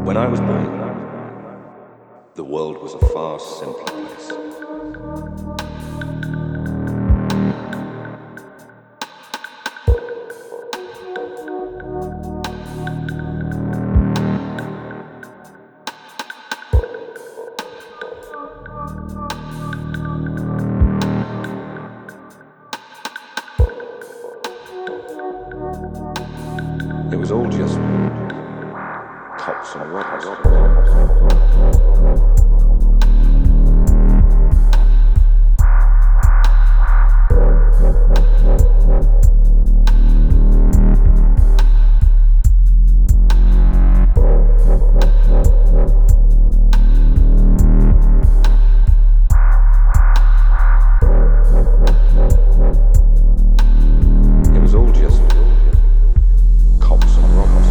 When I was born, the world was a far simpler place. It was all just cops and robbers. It was all just cops and robbers.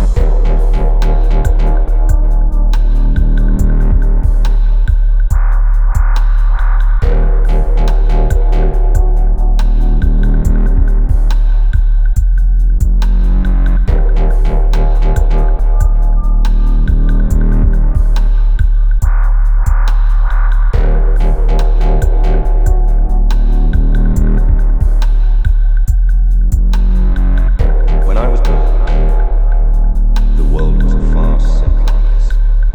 When I was born, the world was a far simpler place.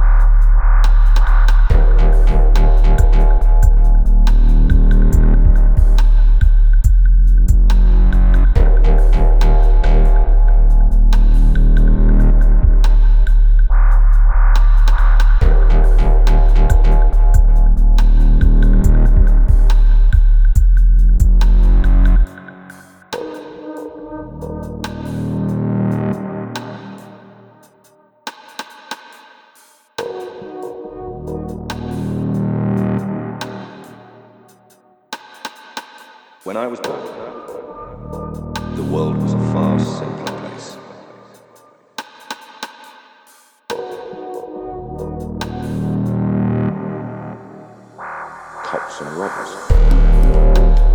When I was born, the world was a far simpler place. Cops and robbers.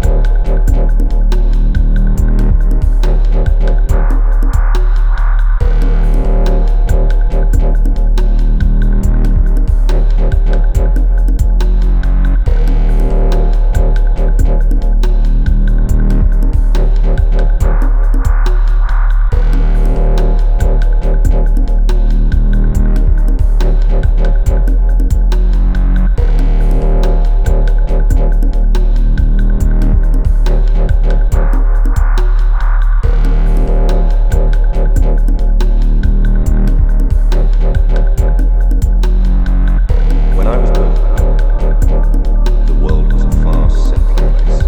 When I was born, the world was a far simpler place.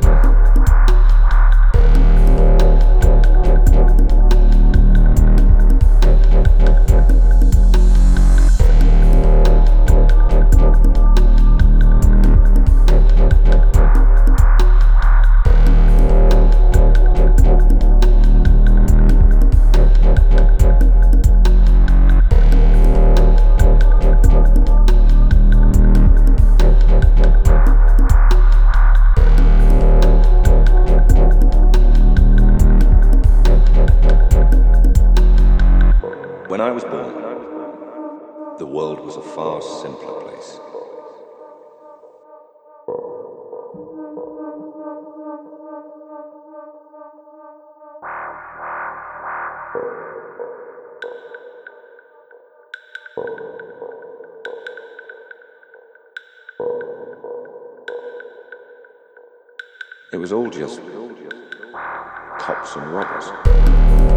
When I was born, the world was a far simpler place. It was all just cops and robbers.